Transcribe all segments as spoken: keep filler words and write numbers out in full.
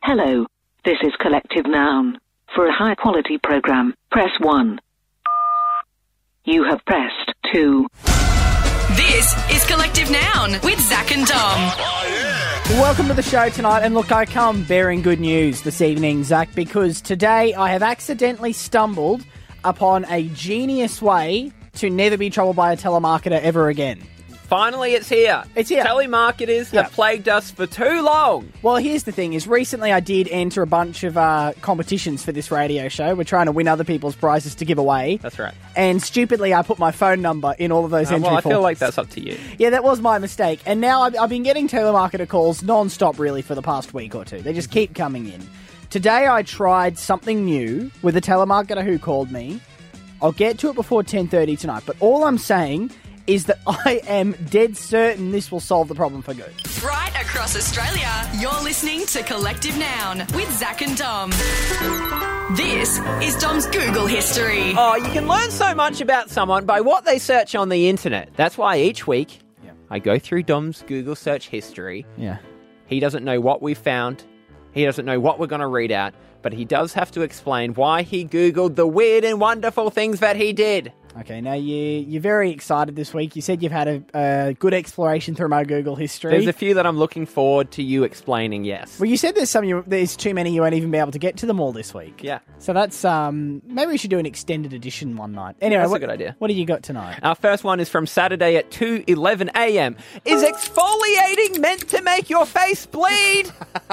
Hello, this is Collective Noun. For a high-quality program, press one. You have pressed two. This is Collective Noun with Zach and Dom. Welcome to the show tonight, and look, I come bearing good news this evening, Zach, because today I have accidentally stumbled upon a genius way to never be troubled by a telemarketer ever again. Finally, it's here. It's here. Telemarketers Yeah. have plagued us for too long. Well, here's the thing, is recently I did enter a bunch of uh, competitions for this radio show. We're trying to win other people's prizes to give away. That's right. And stupidly, I put my phone number in all of those Uh, entry well, I forms. feel like that's up to you. Yeah, that was my mistake. And now I've, I've been getting telemarketer calls non-stop, really, for the past week or two. They just keep coming in. Today, I tried something new with a telemarketer who called me. I'll get to it before ten thirty tonight, but all I'm saying is that I am dead certain this will solve the problem for good. Right across Australia, you're listening to Collective Noun with Zach and Dom. This is Dom's Google history. Oh, you can learn so much about someone by what they search on the internet. That's why each week Yeah. I go through Dom's Google search history. Yeah. He doesn't know what we found. He doesn't know what we're going to read out. But he does have to explain why he Googled the weird and wonderful things that he did. Okay, now you, you're very excited this week. You said you've had a, a good exploration through my Google history. There's a few that I'm looking forward to you explaining, yes. Well, you said there's some. You, there's too many. You won't even be able to get to them all this week. Yeah. So that's um. Maybe we should do an extended edition one night. Anyway, That's a what, good idea. What do you got tonight? Our first one is from Saturday at two eleven a.m. Is exfoliating meant to make your face bleed?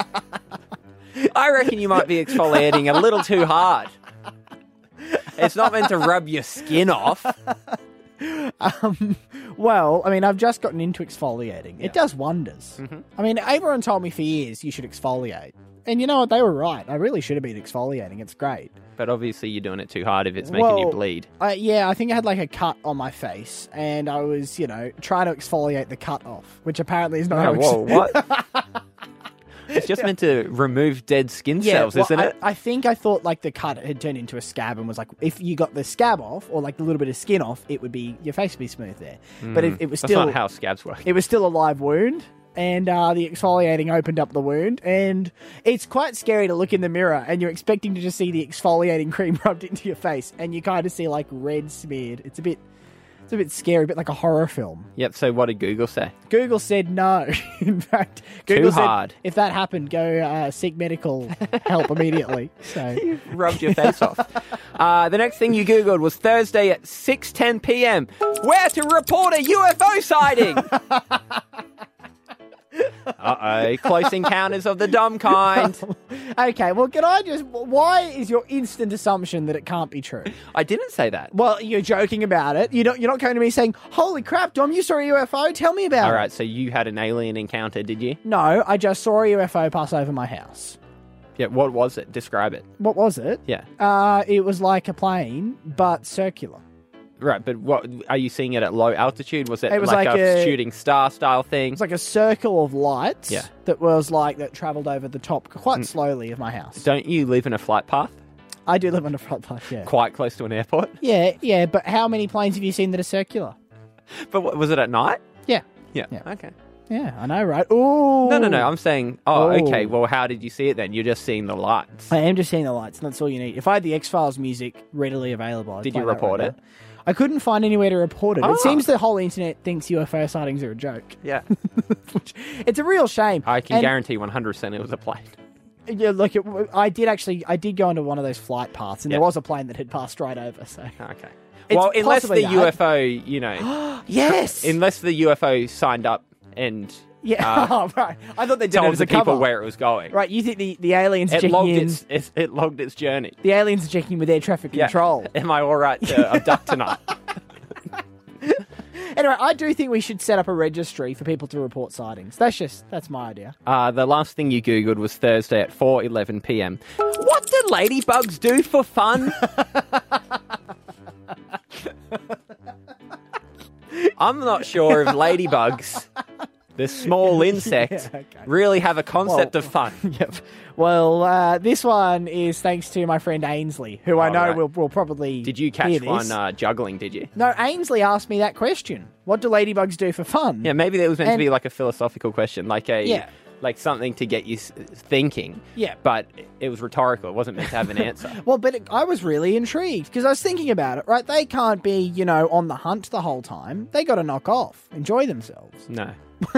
I reckon you might be exfoliating a little too hard. It's not meant to rub your skin off. Um, well, I mean, I've just gotten into exfoliating. It does wonders. Mm-hmm. I mean, everyone told me for years you should exfoliate. And you know what? They were right. I really should have been exfoliating. It's great. But obviously you're doing it too hard if it's making Well, you bleed. Uh, yeah, I think I had like a cut on my face, and I was, you know, trying to exfoliate the cut off, which apparently is not how Oh, ex- whoa, what? It's just meant to remove dead skin cells, well, isn't I, it? I think I thought like the cut had turned into a scab and was like, if you got the scab off or like the little bit of skin off, it would be your face would be smooth there. But it, it was That's still not how scabs work. it was still a live wound, and uh, the exfoliating opened up the wound, and it's quite scary to look in the mirror and you're expecting to just see the exfoliating cream rubbed into your face, and you kind of see like red smeared. It's a bit. It's a bit scary, a bit like a horror film. Yep, so what did Google say? Google said no. In fact, Google said hard. if that happened, go uh, seek medical help immediately. So, Rubbed your face off. Uh, the next thing you Googled was Thursday at six ten p.m. Where to report a U F O sighting? Uh-oh, close encounters of the dumb kind. okay, well, can I just... Why is your instant assumption that it can't be true? I didn't say that. Well, you're joking about it. You're not, you're not going to me saying, holy crap, Dom, you saw a U F O? Tell me about All it. right, so you had an alien encounter, did you? No, I just saw a U F O pass over my house. Yeah, what was it? Describe it. What was it? Yeah. Uh, it was like a plane, but circular. Right, but what are you seeing it at low altitude? Was it, It was like, like a, a- shooting star style thing? It was like a circle of lights Yeah. that was like, that travelled over the top quite slowly of my house. Don't you live in a flight path? I do live on the front path, yeah. Quite close to an airport? Yeah, yeah, but how many planes have you seen that are circular? But what, was it at night? Yeah. Yeah. Yeah. Okay. Yeah, I know, right? Ooh. No, no, no. I'm saying, oh, Ooh. okay. Well, how did you see it then? You're just seeing the lights. I am just seeing the lights, and that's all you need. If I had the X-Files music readily available, I'd Did play you that report right it? now. I couldn't find anywhere to report it. Ah. It seems the whole internet thinks U F O sightings are a joke. Yeah. Which, it's a real shame. I can And, guarantee one hundred percent it was a plane. Yeah, look, it, I did actually, I did go into one of those flight paths, and Yeah. there was a plane that had passed right over, so... Okay. It's Well, unless possibly the that. U F O, you know, Yes! unless the U F O signed up and yeah, uh, oh, right. I thought they did it told as the a cover. people where it was going. Right, you think the, the aliens are It checking logged in... its, its it logged its journey. The aliens are checking with air traffic Yeah. control. Am I all right to abduct tonight? Anyway, I do think we should set up a registry for people to report sightings. That's just, that's my idea. Uh, the last thing you Googled was Thursday at four eleven p.m. What do ladybugs do for fun? I'm not sure if ladybugs, the small insect, Yeah, okay. really have a concept Well, of fun. Yep. Well, uh, this one is thanks to my friend Ainsley, who I Oh, know right. will, will probably Did you hear catch this. one uh, juggling, did you? No, Ainsley asked me that question. What do ladybugs do for fun? Yeah, maybe that was meant And- to be like a philosophical question, like a Yeah. like something to get you s- thinking. Yeah. But it was rhetorical. It wasn't meant to have an answer. Well, but it, I was really intrigued because I was thinking about it, right? They can't be, you know, on the hunt the whole time. They got to knock off, enjoy themselves. No.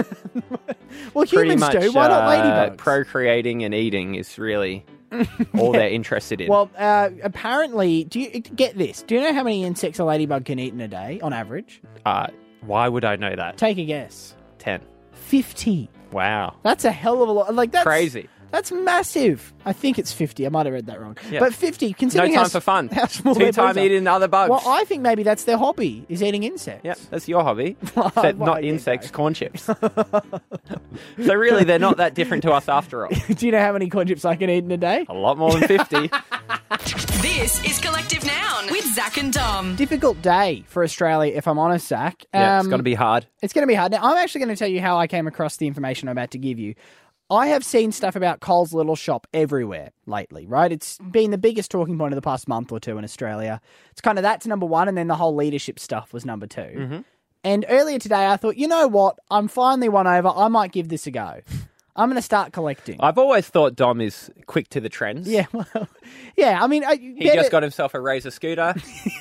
Well, Pretty humans much do. Why not uh, ladybugs? procreating and eating is really all they're interested in. Well, uh, apparently, do you get this? Do you know how many insects a ladybug can eat in a day on average? uh, why would I know that? Take a guess. ten. fifty. Wow. That's a hell of a lot. Like that's Crazy. That's massive. I think it's fifty. I might have read that wrong. Yeah. But fifty, No considering time how, for fun. how small their Two-time bugs are. eating other bugs. Well, I think maybe that's their hobby, is eating insects. Yep, that's your hobby. Well, Except well, not yeah, insects, no. corn chips. So really, they're not that different to us after all. Do you know how many corn chips I can eat in a day? A lot more than fifty. This is Collective Noun with Zach and Dom. Difficult day for Australia, if I'm honest, Zach. Yeah, it's Um, going to be hard. It's going to be hard. Now, I'm actually going to tell you how I came across the information I'm about to give you. I have seen stuff about Coles Little Shop everywhere lately, right? It's been the biggest talking point of the past month or two in Australia. It's kind of that's number one, and then the whole leadership stuff was number two. Mm-hmm. And earlier today, I thought, you know what? I'm finally won over. I might give this a go. I'm going to start collecting. I've always thought Dom is quick to the trends. Yeah, well, yeah. I mean, I, He just got himself a Razor scooter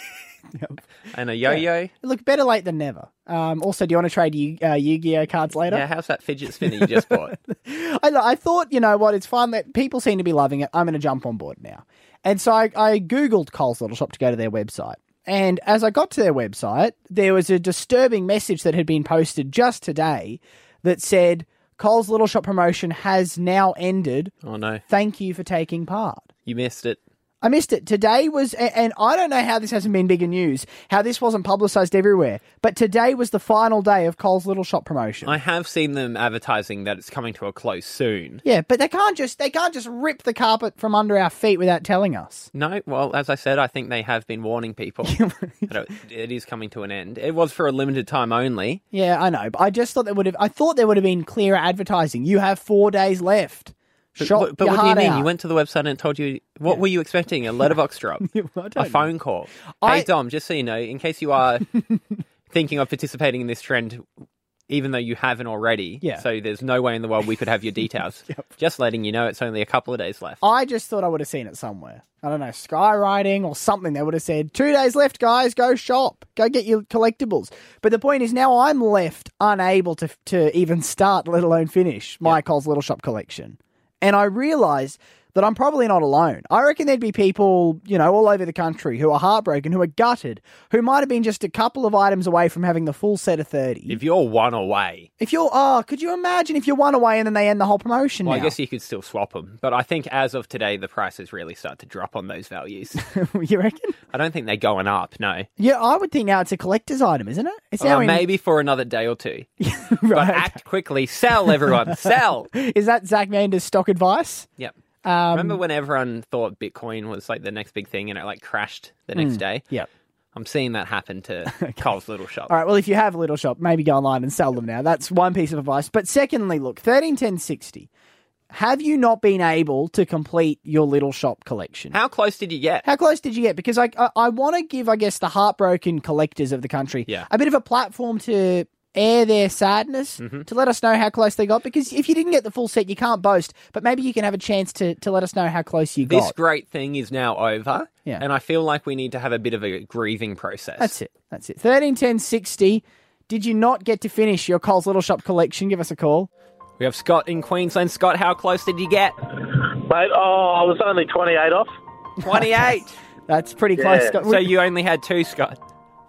and a yo-yo. look better late than never. Um, also, do you want to trade Yu- uh, Yu-Gi-Oh cards later? Yeah, how's that fidget spinner you just bought? I, I thought, you know what, it's fun that people seem to be loving it. I'm going to jump on board now. And so I, I Googled Coles Little Shop to go to their website. And as I got to their website, there was a disturbing message that had been posted just today that said, Coles Little Shop promotion has now ended. Oh, no. Thank you for taking part. You missed it. I missed it. Today was, and I don't know how this hasn't been bigger news, how this wasn't publicised everywhere, but today was the final day of Coles Little Shop promotion. I have seen them advertising that it's coming to a close soon. Yeah, but they can't just they can't just rip the carpet from under our feet without telling us. No, well, as I said, I think they have been warning people that it, it is coming to an end. It was for a limited time only. Yeah, I know, but I just thought there would have. I thought there would have been clearer advertising. You have four days left. But, Shop but, but your what do you heart mean? out. You went to the website and it told you... What Yeah. were you expecting? A letterbox drop? I don't A know. phone call? I- Hey, Dom, just so you know, in case you are thinking of participating in this trend, even though you haven't already, Yeah. so there's no way in the world we could have your details. Just letting you know it's only a couple of days left. I just thought I would have seen it somewhere. I don't know, skywriting or something. They would have said, two days left, guys, go shop. Go get your collectibles. But the point is now I'm left unable to to even start, let alone finish, my Coles Little Shop collection. And I realised that I'm probably not alone. I reckon there'd be people, you know, all over the country who are heartbroken, who are gutted, who might have been just a couple of items away from having the full set of thirty. If you're one away, If you're, oh, could you imagine if you're one away and then they end the whole promotion well, now? I guess you could still swap them. But I think as of today, the prices really start to drop on those values. You reckon? I don't think they're going up, no. Yeah, I would think now it's a collector's item, isn't it? It's now Uh, in- maybe for another day or two. But right. act quickly. Sell, everyone. Sell. Is that Zach Mander's stock advice? Yep. Um, Remember when everyone thought Bitcoin was like the next big thing and it like crashed the next day? Yep. I'm seeing that happen to Coles Little Shop. All right, well, if you have a little shop, maybe go online and sell them now. That's one piece of advice. But secondly, look, thirteen ten sixty. Have you not been able to complete your little shop collection? How close did you get? How close did you get? Because I, I, I want to give, I guess, the heartbroken collectors of the country Yeah. a bit of a platform to air their sadness, Mm-hmm. to let us know how close they got. Because if you didn't get the full set, you can't boast. But maybe you can have a chance to, to let us know how close you This got. great thing is now over. Yeah. And I feel like we need to have a bit of a grieving process. That's it. That's it. thirteen ten sixty. Did you not get to finish your Coles Little Shop collection? Give us a call. We have Scott in Queensland. Scott, how close did you get? Mate, oh, I was only twenty-eight off. twenty-eight. That's pretty close. Yeah. Scott. So you only had two, Scott.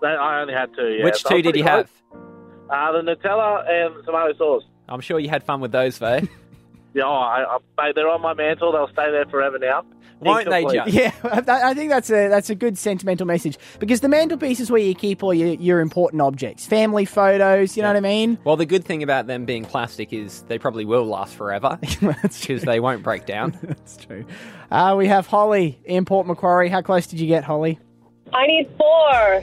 I only had two, yeah. Which So I two was did you pretty have? close. Uh, the Nutella and tomato sauce. I'm sure you had fun with those, though. Yeah, oh, I, I, mate, they're on my mantle. They'll stay there forever now. Won't they Incomplete. just? Yeah, I I think that's a that's a good sentimental message because the mantelpiece is where you keep all your, your important objects, family photos. You know what I mean? Well, the good thing about them being plastic is they probably will last forever That's true. because they won't break down. That's true. Uh, we have Holly in Port Macquarie. How close did you get, Holly? I need four.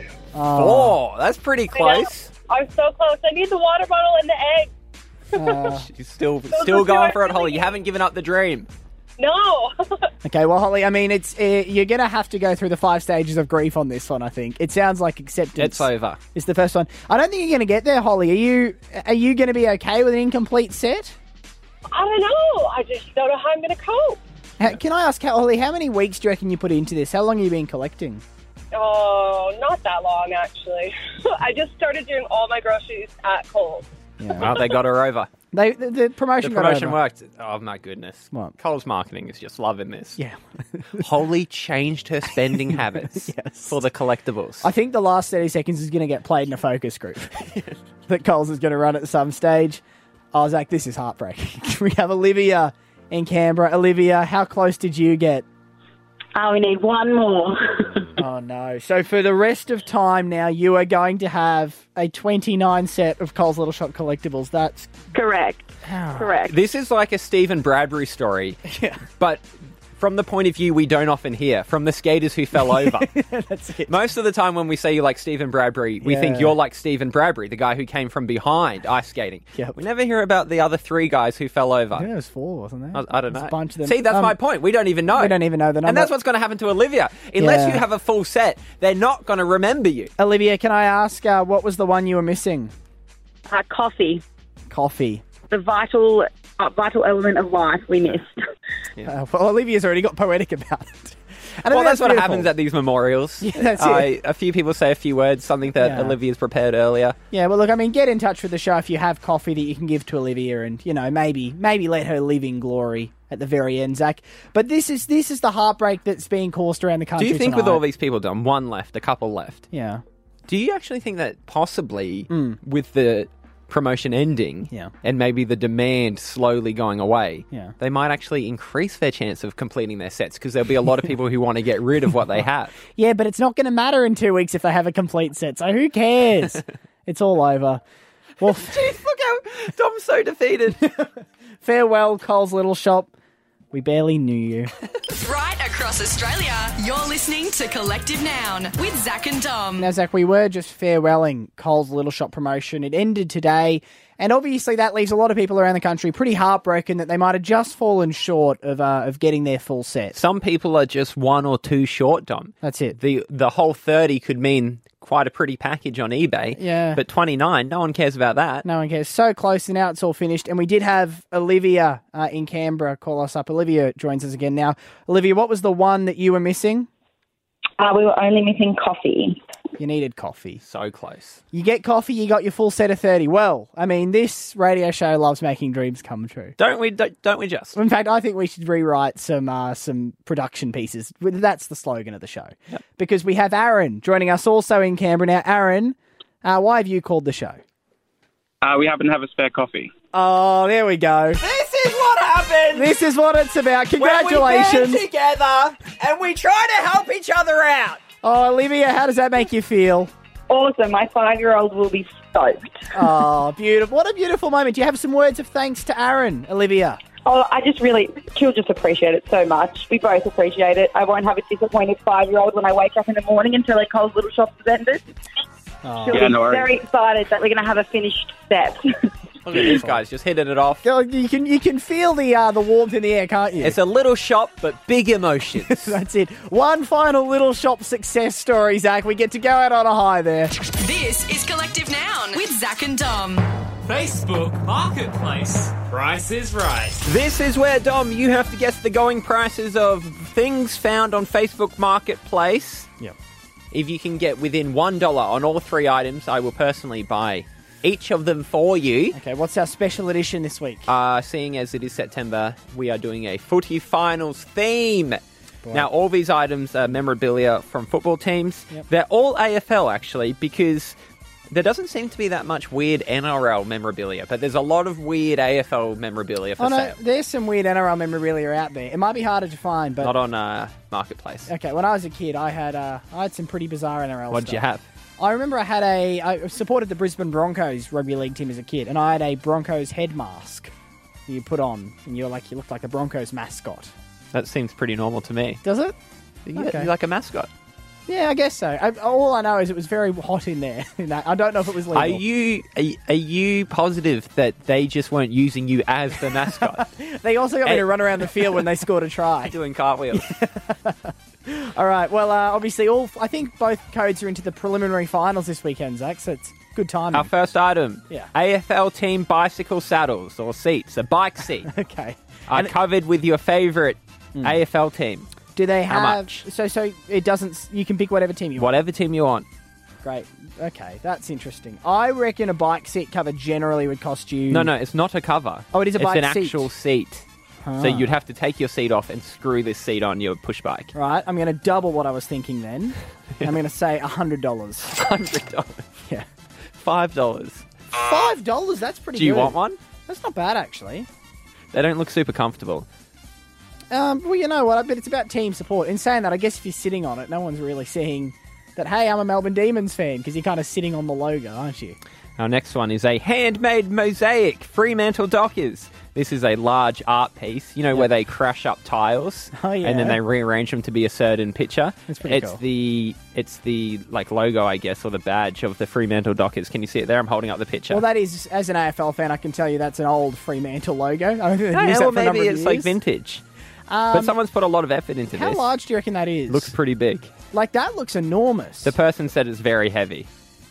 Oh, that's pretty close. I'm so close. I need the water bottle and the egg. Uh, She's still are still the two going I for it, really Holly. You need. haven't given up the dream. No. okay, well, Holly, I mean, it's uh, you're gonna have to go through the five stages of grief on this one. I think it sounds like acceptance. It's over. Is the first one. I don't think you're gonna get there, Holly. Are you? Are you gonna be okay with an incomplete set? I don't know. I just don't know how I'm going to cope. Ha- Can I ask, how, Ollie, how many weeks do you reckon you put into this? How long have you been collecting? Oh, not that long, actually. I just started doing all my groceries at Coles. Well, they got her over. They the, the promotion The got promotion over. worked. Oh, my goodness. What? Coles Marketing is just loving this. Yeah. Holly changed her spending habits Yes. for the collectibles. I think the last thirty seconds is going to get played in a focus group that Coles is going to run at some stage. I was like, this is heartbreaking. We have Olivia in Canberra. Olivia, how close did you get? Oh, we need one more. Oh, no. So for the rest of time now, you are going to have a twenty-nine set of Coles Little Shop collectibles. That's... Correct. Oh. Correct. This is like a Stephen Bradbury story, Yeah. but from the point of view we don't often hear, from the skaters who fell over. That's it. Most of the time when we say you like Stephen Bradbury, we Yeah. think you're like Stephen Bradbury, the guy who came from behind ice skating. Yep. We never hear about the other three guys who fell over. I think it was four, wasn't there? I, I don't There's know. A bunch of them. See, that's Um, my point. We don't even know. We don't even know the number. And that's what's going to happen to Olivia. Unless Yeah. you have a full set, they're not going to remember you. Olivia, can I ask, uh, what was the one you were missing? Uh, coffee, Coffee. the vital uh, vital element of life we missed. Uh, well, Olivia's already got poetic about it. And I Well, think that's what beautiful. happens at these memorials. Yeah, that's Uh, it. A few people say a few words, something that Yeah. Olivia's prepared earlier. Yeah, well, look, I mean, get in touch with the show if you have coffee that you can give to Olivia, and you know, maybe maybe let her live in glory at the very end, Zach. But this is this is the heartbreak that's being coursed around the Do country. you think with tonight. all these people done, one left, a couple left, Yeah, do you actually think that possibly with the promotion ending Yeah. and maybe the demand slowly going away, Yeah. they might actually increase their chance of completing their sets because there'll be a lot of people who want to get rid of what they have. yeah, but it's not going to matter in two weeks if they have a complete set. So who cares? It's all over. Well, Jeez, look how Dom's so defeated. farewell, Coles Little Shop. We barely knew you. Right across Australia, you're listening to Collective Noun with Zach and Dom. Now, Zach, we were just farewelling Coles Little Shop promotion. It ended today, and obviously that leaves a lot of people around the country pretty heartbroken that they might have just fallen short of uh, of getting their full set. Some people are just one or two short, Dom. That's it. The the whole thirty could mean quite a pretty package on eBay. Yeah. But twenty-nine, no one cares about that. No one cares. So close, and now it's all finished. And we did have Olivia uh, in Canberra call us up. Olivia joins us again now. Olivia, what was the one that you were missing? Uh, we were only missing coffee. You needed coffee. So close. You get coffee, you got your full set of thirty. Well, I mean, this radio show loves making dreams come true. Don't we? Don't, don't we just? In fact, I think we should rewrite some uh, some production pieces. That's the slogan of the show. Yep. Because we have Aaron joining us also in Canberra. Now, Aaron, uh, why have you called the show? Uh, we happen to have a spare coffee. Oh, there we go. This is what happens. This is what it's about. When we Congratulations. band together and we try to help each other out. Oh, Olivia, how does that make you feel? Awesome. My five-year-old will be stoked. Oh, beautiful. What a beautiful moment. Do you have some words of thanks to Aaron, Olivia? Oh, I just really, she'll just appreciate it so much. We both appreciate it. I won't have a disappointed five-year-old when I wake up in the morning and tell her Coles Little Shop has ended. She'll Yeah, be no worries. very excited that we're going to have a finished set. Look at these guys just hitting it off. Oh, You can you can feel the uh, the warmth in the air, can't you? It's a little shop, but big emotions. That's it. One final little shop success story, Zach. We get to go out on a high there. This is Collective Noun with Zach and Dom. Facebook Marketplace. Price is right. This is where, Dom, you have to guess the going prices of things found on Facebook Marketplace. Yep. If you can get within one dollar on all three items, I will personally buy each of them for you. Okay, what's our special edition this week? Uh, seeing as it is September, we are doing a footy finals theme. Now, all these items are memorabilia from football teams. Yep. They're all A F L, actually, because there doesn't seem to be that much weird N R L memorabilia, but there's a lot of weird A F L memorabilia for Oh no, sale. there's some weird N R L memorabilia out there. It might be harder to find, but Not on uh, Marketplace. okay. When I was a kid, I had uh, I had some pretty bizarre N R L. What did you stuff. have? I remember I had a I supported the Brisbane Broncos rugby league team as a kid, and I had a Broncos head mask that you put on, and you're like you looked like a Broncos mascot. That seems pretty normal to me. Does it? Yeah, Okay. You're like a mascot. Yeah, I guess so. I, all I know is it was very hot in there. In that. I don't know if it was legal. Are you are, are you positive that they just weren't using you as the mascot? They also got me Hey. to run around the field when they scored a try. Doing cartwheels. All right. Well, uh, obviously, all I think both codes are into the preliminary finals this weekend, Zach. So it's Good timing. Our first item, Yeah. A F L team bicycle saddles or seats, a bike seat, Okay. are And- covered with your favourite A F L team. Do they have... How much? So, so it doesn't... You can pick whatever team you want. Whatever team you want. Great. Okay, that's interesting. I reckon a bike seat cover generally would cost you... No, no, it's not a cover. Oh, it is a bike It's an seat. actual seat. Ah. So you'd have to take your seat off and screw this seat on your push bike. Right, I'm going to double what I was thinking then. I'm going to say one hundred dollars. one hundred dollars. Yeah. five dollars. five dollars? That's pretty Do you good. want one? That's not bad, actually. They don't look super comfortable. Um, well, you know what? I bet it's about team support. In saying that, I guess if you're sitting on it, no one's really seeing that, hey, I'm a Melbourne Demons fan, because you're kind of sitting on the logo, aren't you? Our next one is a handmade mosaic Fremantle Dockers. This is a large art piece, you know, where they crash up tiles Oh, yeah. and then they rearrange them to be a certain picture. That's pretty it's cool. the it's the like logo, I guess, or the badge of the Fremantle Dockers. Can you see it there? I'm holding up the picture. Well, that is, as an A F L fan, I can tell you that's an old Fremantle logo. I don't think they've No, used well, that for a number maybe of it's like years. vintage. Um, But someone's put a lot of effort into How this. large do you reckon that is? Looks pretty big. Like, that looks enormous. The person said it's very heavy.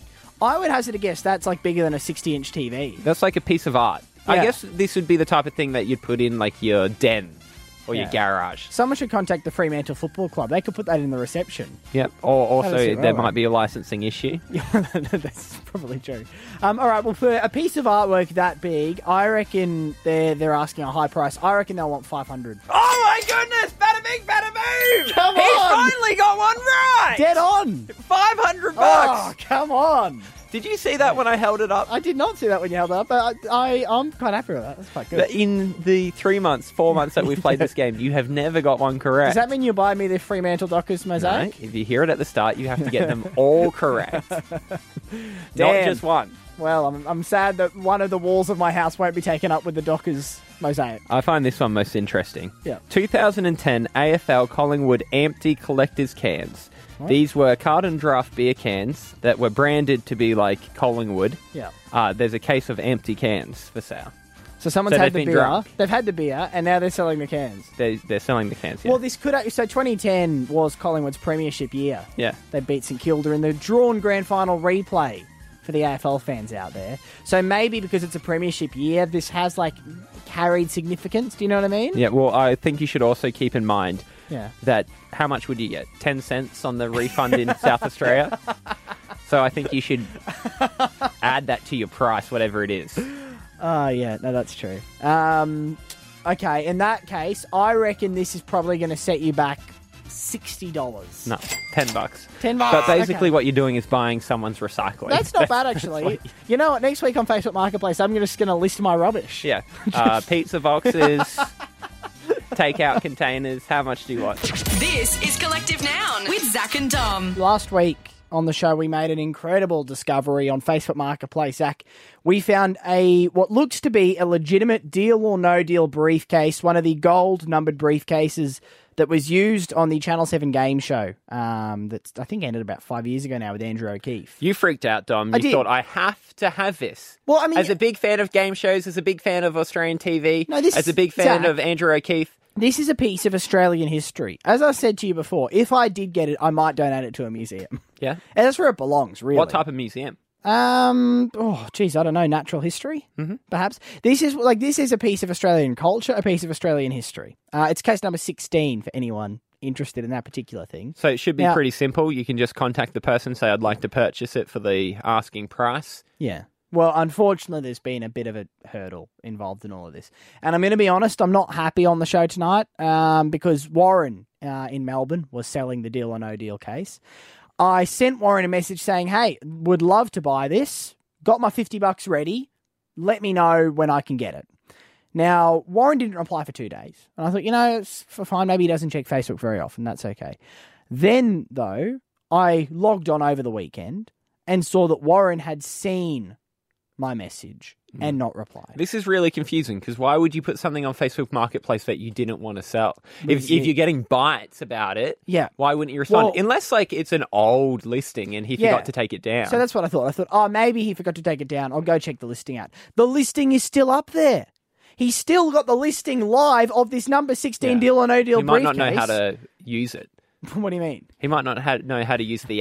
I would hazard a guess that's like bigger than a sixty-inch T V. That's like a piece of art. I Yeah. guess this would be the type of thing that you'd put in like your den or your Yeah. garage. Someone should contact the Fremantle Football Club. They could put that in the reception. Yep. Or also does it there right? might be a licensing issue. Yeah, that's probably true. Um, all right, well, for a piece of artwork that big, I reckon they're they're asking a high price. I reckon they'll want five hundred. Oh my goodness! Bada bing, bada boom! Come He on! finally got one right! Dead on! five hundred Oh, bucks! come on! Did you see that when I held it up? I did not see that when you held it up, but I, I I'm quite happy with that. That's quite good. That in the three months, four months that we've played this game, you have never got one correct. Does that mean you buy me the Fremantle Dockers No, mosaic? if you hear it at the start, you have to get them all correct. Not Damn. just one. Well, I'm I'm sad that one of the walls of my house won't be taken up with the Dockers mosaic. I find this one most interesting. Yeah. two thousand ten A F L Collingwood empty collector's cans. These were carton draft beer cans that were branded to be like Collingwood. Yeah. Uh, there's a case of empty cans for sale. So someone's So had they've the been beer. drunk. They've had the beer, and now they're selling the cans. They, they're selling the cans, yeah. Well, this could act- so twenty ten was Collingwood's premiership year. yeah. They beat St Kilda in the drawn grand final replay for the A F L fans out there. So maybe because it's a premiership year, this has like carried significance. Do you know what I mean? Yeah, well, I think you should also keep in mind Yeah. that how much would you get? ten cents on the refund in South Australia? So I think you should add that to your price, whatever it is. Oh, yeah. No, that's true. Um, okay, in that case, I reckon this is probably going to set you back sixty dollars. No, ten bucks. ten bucks. But basically okay. what you're doing is buying someone's recycling. That's not bad, That's actually. what- You know what? Next week on Facebook Marketplace, I'm just going to list my rubbish. yeah. Uh, pizza boxes, takeout containers. How much do you want? This is Collective Noun with Zach and Dom. Last week on the show, we made an incredible discovery on Facebook Marketplace. Zach, we found a what looks to be a legitimate deal or no deal briefcase, one of the gold numbered briefcases that was used on the Channel seven game show um, that I think ended about five years ago now with Andrew O'Keefe. You freaked out, Dom. I You did. thought, I have to have this. Well, I mean, As a big fan of game shows, as a big fan of Australian T V, No, this as is- a big fan Zach. of Andrew O'Keefe, this is a piece of Australian history. As I said to you before, if I did get it, I might donate it to a museum. yeah. And that's where it belongs, really. What type of museum? Um. Oh, geez, I don't know. Natural history, mm-hmm. perhaps. This is like this is a piece of Australian culture, a piece of Australian history. Uh, it's case number sixteen for anyone interested in that particular thing. So it should be Now- pretty simple. You can just contact the person, say, I'd like to purchase it for the asking price. Yeah. Well, unfortunately, there's been a bit of a hurdle involved in all of this, and I'm going to be honest. I'm not happy on the show tonight um, because Warren uh, in Melbourne was selling the deal or no deal case. I sent Warren a message saying, hey, would love to buy this. Got my fifty bucks ready. Let me know when I can get it. Now, Warren didn't reply for two days. And I thought, you know, it's fine. Maybe he doesn't check Facebook very often. That's okay. Then, though, I logged on over the weekend and saw that Warren had seen my message and not replied. This is really confusing because why would you put something on Facebook Marketplace that you didn't want to sell? If, This is- if you're getting bites about it, Yeah. why wouldn't you respond? Well- Unless, like, it's an old listing and he Yeah. forgot to take it down. So that's what I thought. I thought, oh, maybe he forgot to take it down. I'll go check the listing out. The listing is still up there. He's still got the listing live of this number sixteen Yeah. deal or no deal He might briefcase. not know how to use it. What do you mean? He might not ha- know how to use the app.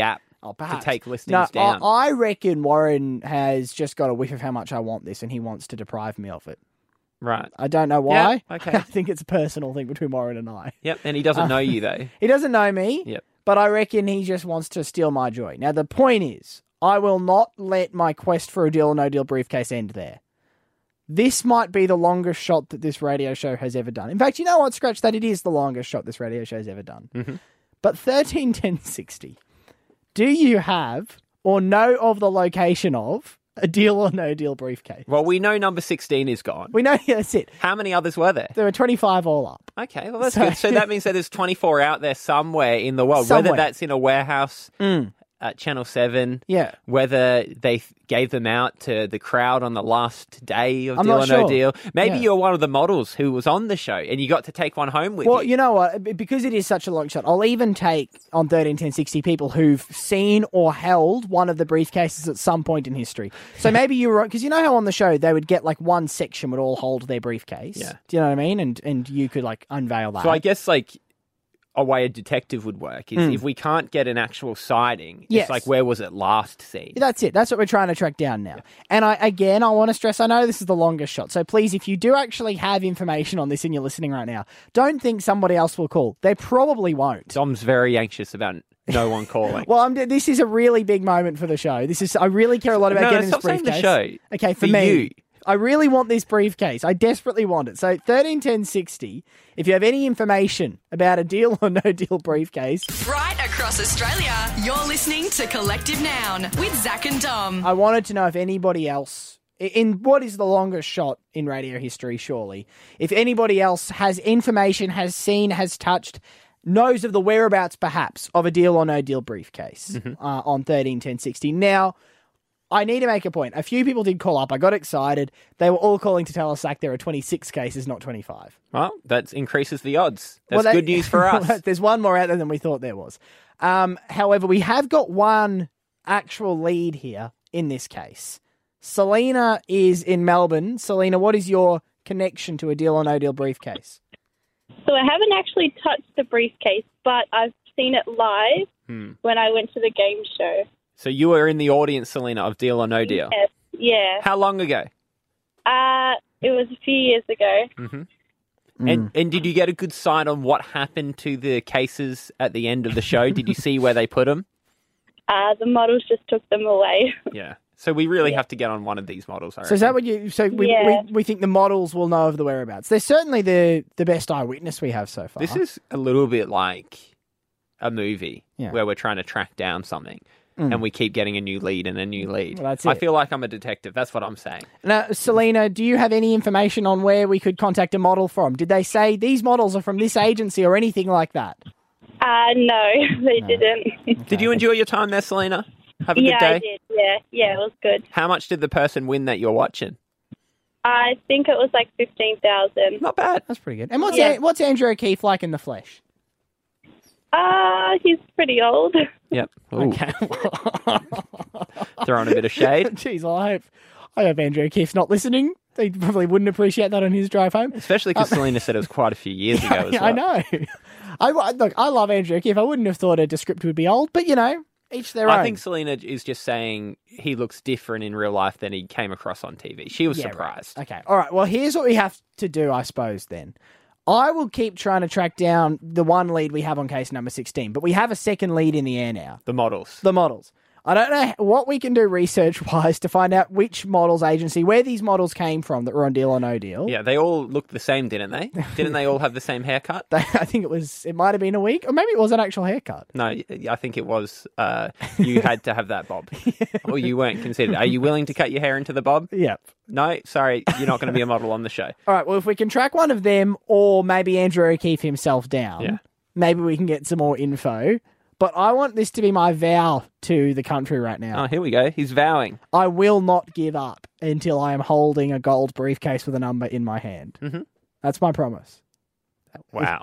Oh, perhaps. to take listings no, down. I, I reckon Warren has just got a whiff of how much I want this and he wants to deprive me of it. Right. I don't know why. Yeah, okay. I think it's a personal thing between Warren and I. Yep, and he doesn't know you, though. He doesn't know me, Yep. but I reckon he just wants to steal my joy. Now, the point is, I will not let my quest for a deal or no deal briefcase end there. This might be the longest shot that this radio show has ever done. In fact, you know what, Scratch? That it is the longest shot this radio show has ever done. Mm-hmm. But thirteen ten sixty, do you have or know of the location of a deal or no deal briefcase? Well, we know number sixteen is gone. We know, yeah, that's it. How many others were there? There were twenty-five all up. Okay, well, that's So- good. So that means that there's twenty-four out there somewhere in the world, Somewhere. whether that's in a warehouse Mm. at Channel seven, Yeah. whether they th- gave them out to the crowd on the last day of I'm Deal not or No sure. Deal. Maybe Yeah. you're one of the models who was on the show and you got to take one home with Well, you. you know what? B- Because it is such a long shot, I'll even take on thirteen ten sixty people who've seen or held one of the briefcases at some point in history. So maybe you were, because you know how on the show they would get like one section would all hold their briefcase. Yeah. Do you know what I mean? And and you could like unveil that. So I guess like a way a detective would work is Mm. if we can't get an actual sighting, Yes. it's like where was it last seen? That's it. That's what we're trying to track down now. And I again, I want to stress, I know this is the longest shot. So please, if you do actually have information on this and you're listening right now, don't think somebody else will call. They probably won't. Dom's very anxious about no one calling. Well, I'm, this is a really big moment for the show. This is I really care a lot about No, getting stop this saying the briefcase. show. Okay, for, For me, you. I really want this briefcase. I desperately want it. So thirteen ten sixty. If you have any information about a deal or no deal briefcase, Right across Australia, you're listening to Collective Noun with Zach and Dom. I wanted to know if anybody else, in what is the longest shot in radio history, surely, if anybody else has information, has seen, has touched, knows of the whereabouts, perhaps, of a deal or no deal briefcase Mm-hmm. uh, on thirteen ten sixty. Now, I need to make a point. A few people did call up. I got excited. They were all calling to tell us, Zach, there are twenty-six cases, not twenty-five. Well, that increases the odds. That's Well, that- good news for us. There's one more out there than we thought there was. Um, however, we have got one actual lead here in this case. Selena is in Melbourne. Selena, what is your connection to a deal or no deal briefcase? So I haven't actually touched the briefcase, but I've seen it live Hmm. when I went to the game show. So you were in the audience, Selena, of Deal or No Deal. Yes, yeah. How long ago? Uh, it was a few years ago. Mm-hmm. Hmm. And and did you get a good sight on what happened to the cases at the end of the show? Did you see where they put them? Uh, the models just took them away. Yeah. So we really have to get on one of these models, I So is that reckon. what you? So we, Yeah. we, we think the models will know of the whereabouts. They're certainly the the best eyewitness we have so far. This is a little bit like a movie Yeah. where we're trying to track down something. Mm. And we keep getting a new lead and a new lead. Well, that's I it. feel like I'm a detective. That's what I'm saying. Now, Selena, do you have any information on where we could contact a model from? Did they say these models are from this agency or anything like that? Uh, no, they didn't. Did you enjoy your time there, Selena? Have a yeah, good day. I did. Yeah, yeah, it was good. How much did the person win that you're watching? I think it was like fifteen thousand. Not bad. That's pretty good. And what's Yeah. An- what's Andrew O'Keefe like in the flesh? Uh, he's pretty old. Yep. Ooh, Okay. throwing a bit of shade. Jeez, well, I hope I hope Andrew O'Keefe's not listening. He probably wouldn't appreciate that on his drive home. Especially because Selena said it was quite a few years ago as well. I know. I I- look. I love Andrew O'Keefe. I wouldn't have thought a descriptor would be old, but you know, each their own. I think Selena is just saying he looks different in real life than he came across on T V. She was Yeah, right. surprised. Okay. All right. Well, here's what we have to do, I suppose, then. I will keep trying to track down the one lead we have on case number sixteen, but we have a second lead in the air now. The models. The models. I don't know what we can do research-wise to find out which models agency, where these models came from that were on Deal or No Deal. Yeah, they all looked the same, didn't they? Didn't they all have the same haircut? They, I think it was, it might have been a week, or maybe it was an actual haircut. No, I think it was. Uh, you had to have that bob, or you weren't considered. Are you willing to cut your hair into the bob? Yep. No, sorry, you're not going to be a model on the show. All right, well, if we can track one of them or maybe Andrew O'Keefe himself down, Yeah. maybe we can get some more info. But I want this to be my vow to the country right now. Oh, here we go. He's vowing. I will not give up until I am holding a gold briefcase with a number in my hand. Mm-hmm. That's my promise. Wow.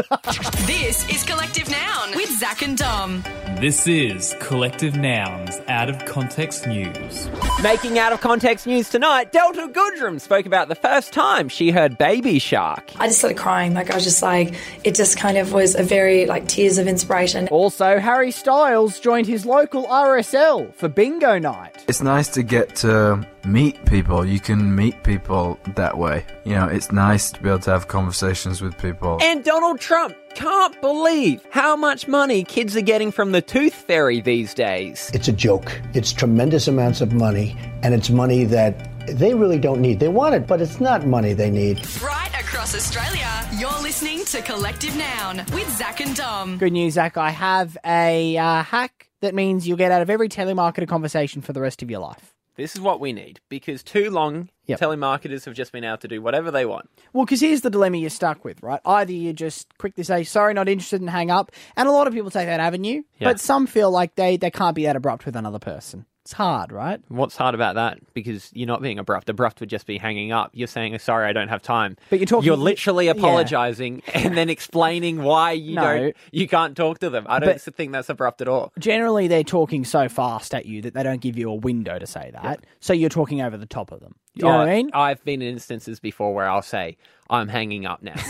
This is Collective Noun with Zach and Dom. This is Collective Nouns Out of Context News. Making out of context news tonight, Delta Goodrum spoke about the first time she heard Baby Shark. I just started crying. Like, I was just like, it just kind of was a very, like, tears of inspiration. Also, Harry Styles joined his local R S L for bingo night. It's nice to get to meet people. You can meet people that way. You know, it's nice to be able to have conversations with people. And Donald Trump can't believe how much money kids are getting from the Tooth Fairy these days. It's a joke. It's tremendous amounts of money, and it's money that they really don't need. They want it, but it's not money they need. Right across Australia, you're listening to Collective Noun with Zach and Dom. Good news, Zach. I have a uh, hack that means you'll get out of every telemarketer conversation for the rest of your life. This is what we need, because too long, Yep. telemarketers have just been able to do whatever they want. Well, because here's the dilemma you're stuck with, right? Either you just quickly say, sorry, not interested, and hang up. And a lot of people take that avenue, Yeah. but some feel like they, they can't be that abrupt with another person. It's hard, right? What's hard about that? Because you're not being abrupt. Abrupt would just be hanging up. You're saying, sorry, I don't have time. But you're talking... You're literally yeah. apologising and then explaining why you No. don't, you can't talk to them. I don't But- think that's abrupt at all. Generally, they're talking so fast at you that they don't give you a window to say that. Yep. So you're talking over the top of them. Do you know what I mean? I've been in instances before where I'll say, I'm hanging up now.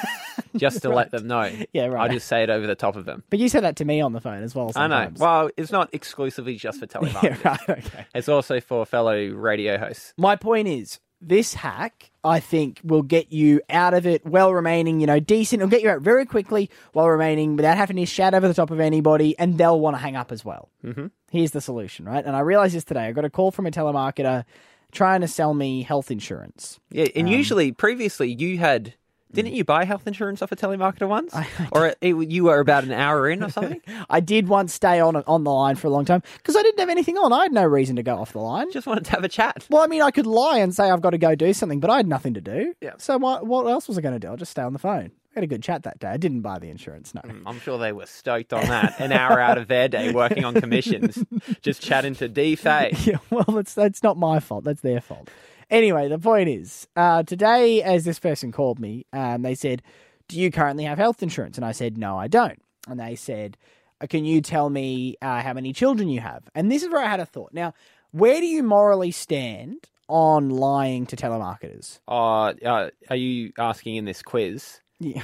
Just to let them know. Yeah, right. I just say it over the top of them. But you said that to me on the phone as well I know. sometimes. Well, it's not exclusively just for telemarketers. Yeah, right, okay. It's also for fellow radio hosts. My point is, this hack, I think, will get you out of it while remaining, you know, decent. It'll get you out very quickly while remaining without having to shout over the top of anybody, and they'll want to hang up as well. Mm-hmm. Here's the solution, right? And I realised this today. I got a call from a telemarketer trying to sell me health insurance. Yeah, and Um, usually, previously, you had... Didn't you buy health insurance off a telemarketer once? I, I or it, you were about an hour in or something? I did once stay on on the line for a long time because I didn't have anything on. I had no reason to go off the line. Just wanted to have a chat. Well, I mean, I could lie and say I've got to go do something, but I had nothing to do. Yeah. So what, what else was I going to do? I'll just stay on the phone. I had a good chat that day. I didn't buy the insurance, no. I'm sure they were stoked on that. An hour out of their day working on commissions, just chatting to D-Fay. Yeah, well, that's, that's not my fault. That's their fault. Anyway, the point is, uh, today, as this person called me, um, they said, do you currently have health insurance? And I said, no, I don't. And they said, can you tell me uh, how many children you have? And this is where I had a thought. Now, where do you morally stand on lying to telemarketers? Uh, uh, are you asking in this quiz? Yeah.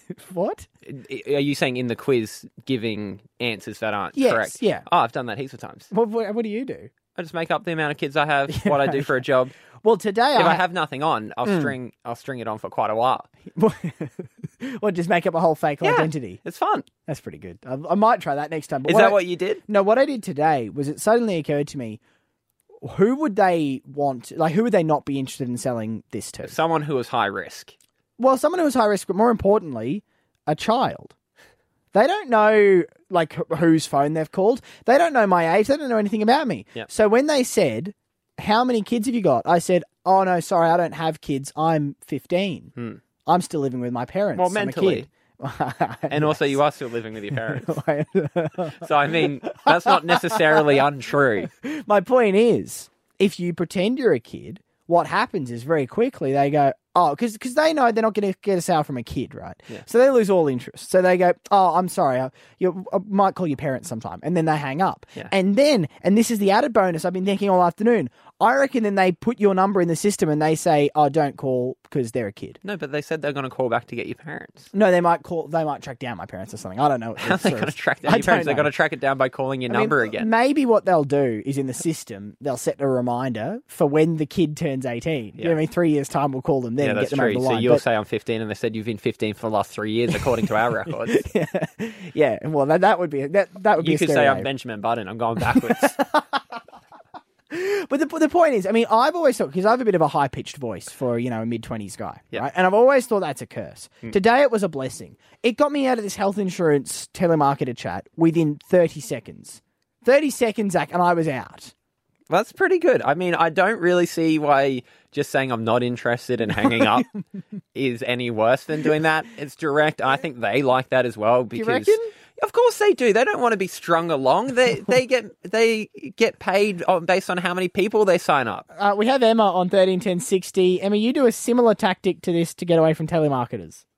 What? Are you saying in the quiz giving answers that aren't Yes, correct? yeah. Oh, I've done that heaps of times. What, what, what do you do? I just make up the amount of kids I have, what I do for a job. Well, today if I I have nothing on, I'll Mm. string I'll string it on for quite a while. Or just make up a whole fake Yeah, identity. It's fun. That's pretty good. I, I might try that next time. But Is that I- what you did? No, what I did today was it suddenly occurred to me, who would they want, like, who would they not be interested in selling this to? Someone who was high risk. Well, someone who was high risk, but more importantly, a child. They don't know, like, wh- whose phone they've called. They don't know my age. They don't know anything about me. Yep. So when they said, how many kids have you got? I said, oh, no, sorry, I don't have kids. I'm fifteen. Hmm. I'm still living with my parents. Well, I'm a mentally. kid. And also, you are still living with your parents. So, I mean, that's not necessarily untrue. My point is, if you pretend you're a kid, what happens is very quickly they go, oh, because they know they're not going to get a sale from a kid, right? Yeah. So they lose all interest. So they go, oh, I'm sorry, I, you I might call your parents sometime. And then they hang up. Yeah. And then, and this is the added bonus I've been thinking all afternoon, I reckon then they put your number in the system and they say, oh, don't call because they're a kid. No, but they said they're going to call back to get your parents. No, they might call, they might track down my parents or something. I don't know. What How are the they story going to is. track down I your parents? don't They're going know. to track it down by calling your I mean, number again. Maybe what they'll do is in the system, they'll set a reminder for when the kid turns eighteen. You know what I mean? Three years' time, we'll call them then Yeah, and that's get them true. over the So line. you'll But- say I'm fifteen, and they said you've been fifteen for the last three years, according to our records. yeah, well, that, that would be that that would be You a could say stereo. I'm Benjamin Button. I'm going backwards. But the the point is, I mean, I've always thought, because I have a bit of a high pitched voice for, you know, a mid twenties guy, Yeah. right? And I've always thought that's a curse. Mm. Today it was a blessing. It got me out of this health insurance telemarketer chat within thirty seconds. thirty seconds, Zach, and I was out. That's pretty good. I mean, I don't really see why just saying I'm not interested and hanging up is any worse than doing that. It's direct. I think they like that as well Do you because, reckon? of course, they do. They don't want to be strung along. They they get they get paid on, based on how many people they sign up. Uh, we have Emma on thirteen ten sixty. Emma, you do a similar tactic to this to get away from telemarketers.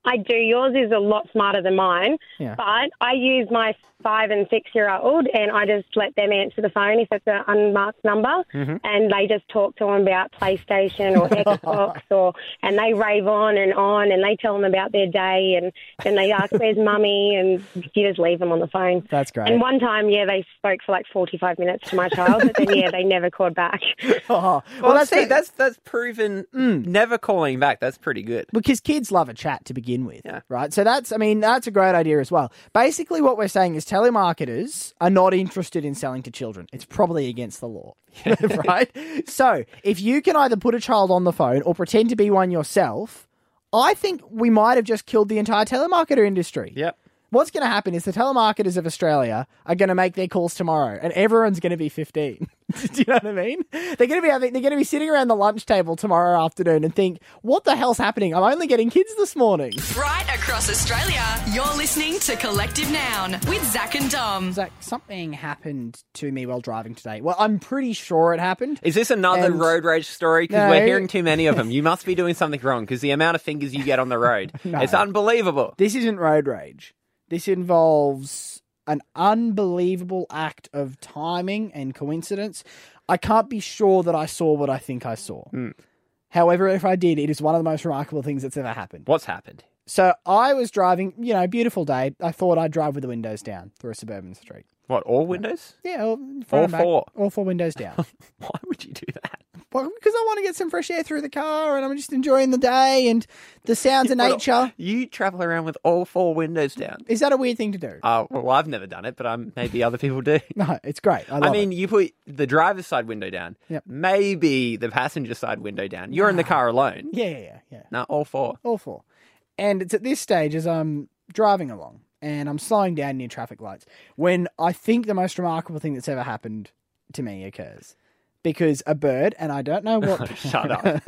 I do. Yours is a lot smarter than mine. Yeah. But I use my five and six-year-old, and I just let them answer the phone if it's an unmarked number, Mm-hmm. and they just talk to them about PlayStation or Xbox, or and they rave on and on, and they tell them about their day, and then they ask, where's mummy, and you just leave them on the phone. That's great. And one time, yeah, they spoke for like forty-five minutes to my child, but then, yeah, they never called back. Oh, Well, that's see, the- that's that's proven never calling back. That's pretty good. Because kids love a chat to begin with, right? So that's, I mean, that's a great idea as well. Basically, what we're saying is telemarketers are not interested in selling to children. It's probably against the law, right? So if you can either put a child on the phone or pretend to be one yourself, I think we might have just killed the entire telemarketer industry. Yep. What's going to happen is the telemarketers of Australia are going to make their calls tomorrow, and everyone's going to be fifteen. Do you know what I mean? They're going to be having, they're going to be sitting around the lunch table tomorrow afternoon and think, "What the hell's happening? I'm only getting kids this morning." Right across Australia, you're listening to Collective Noun with Zach and Dom. Zach, something happened to me while driving today. Well, I'm pretty sure it happened. Is this another And- road rage story? Because No. we're hearing too many of them. You must be doing something wrong because the amount of fingers you get on the road, No. it's unbelievable. This isn't road rage. This involves an unbelievable act of timing and coincidence. I can't be sure that I saw what I think I saw. However, if I did, it is one of the most remarkable things that's ever happened. What's happened? So I was driving, you know, beautiful day. I thought I'd drive with the windows down through a suburban street. What, all windows? Yeah, all, front All and back, four? all four windows down. Why would you do that? Well, because I want to get some fresh air through the car, and I'm just enjoying the day and the sounds of Well, nature. You travel around with all four windows down. Is that a weird thing to do? Uh, well, I've never done it, but um, maybe other people do. No, it's great. I, I love mean, it. you put the driver's side window down, Yep. maybe the passenger side window down. You're in the car alone. Yeah, yeah, yeah, yeah. No, all four. All four. And it's at this stage as I'm driving along and I'm slowing down near traffic lights when I think the most remarkable thing that's ever happened to me occurs. Because a bird, and I don't know what... Shut up.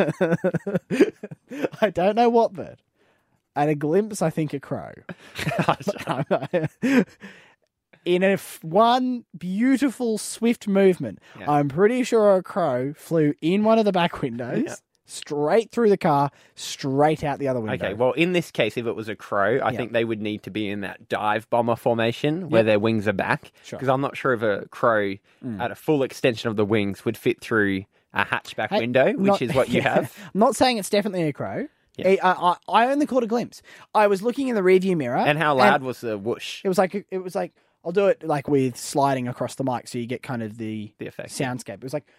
I don't know what bird. At a glimpse, I think a crow. In a f- one beautiful, swift movement, Yeah. I'm pretty sure a crow flew in one of the back windows, Yeah. straight through the car, straight out the other window. Okay, well, in this case, if it was a crow, I Yeah. think they would need to be in that dive bomber formation where Yep. their wings are back. Sure. Because I'm not sure if a crow Mm. at a full extension of the wings would fit through a hatchback Hey, window, which not- is what you yeah. have. I'm not saying it's definitely a crow. Yeah. I, I, I only caught a glimpse. I was looking in the rearview mirror. And how loud was the whoosh? It was like it was like I'll do it like with sliding across the mic, so you get kind of the the effect soundscape. It was like,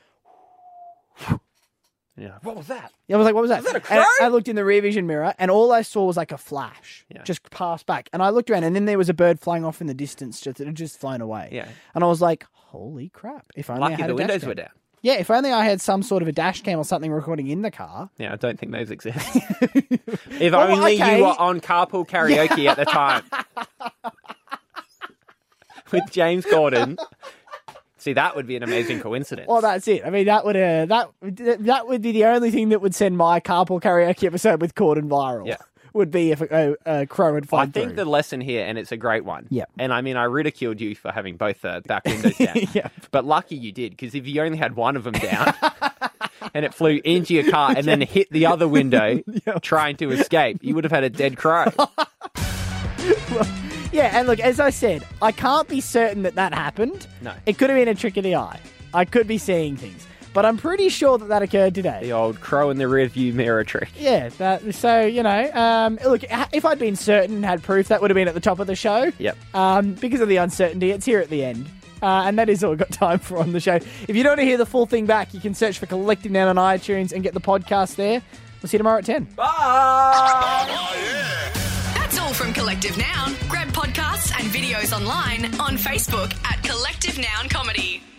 yeah. What was that? I was like, what was that? Was that a And I, crow? I looked in the rear vision mirror, and all I saw was like a flash, Yeah. just pass back. And I looked around, and then there was a bird flying off in the distance, just it had just flown away. Yeah. And I was like, holy crap! If only I Lucky had the a dash windows cam. were down. Yeah, if only I had some sort of a dash cam or something recording in the car. Yeah, I don't think those exist. If Well, only okay. you were on carpool karaoke at the time. With James Gordon. See, that would be an amazing coincidence. Well, that's it. I mean, that would uh, that that would be the only thing that would send my carpool karaoke episode with Corden viral. Yeah. Would be if a, a, a crow had I flown think through. the lesson here, and it's a great one. Yeah. And I mean, I ridiculed you for having both uh, back windows down. Yeah. But lucky you did, because if you only had one of them down and it flew into your car and then hit the other window trying to escape, you would have had a dead crow. Yeah, and look, as I said, I can't be certain that that happened. No. It could have been a trick of the eye. I could be seeing things. But I'm pretty sure that that occurred today. The old crow in the rearview mirror trick. Yeah, that, so, you know, um, look, if I'd been certain and had proof, that would have been at the top of the show. Yep. Um, because of the uncertainty, it's here at the end. Uh, and that is all we've got time for on the show. If you don't want to hear the full thing back, you can search for Collective Noun on iTunes and get the podcast there. We'll see you tomorrow at ten. That's all from Collective Noun. Grab podcasts and videos online on Facebook at Collective Noun Comedy.